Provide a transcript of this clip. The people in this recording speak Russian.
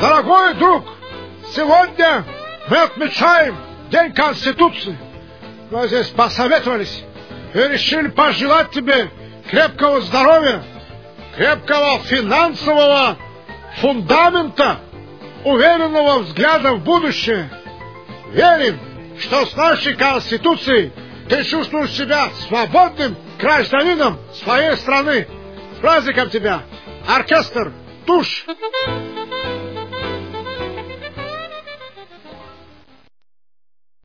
Дорогой друг, сегодня мы отмечаем День Конституции. Мы здесь посоветовались и решили пожелать тебе крепкого здоровья, крепкого финансового фундамента, уверенного взгляда в будущее. Верим, что с нашей Конституцией ты чувствуешь себя свободным гражданином своей страны. С праздником тебя, оркестр «Тушь».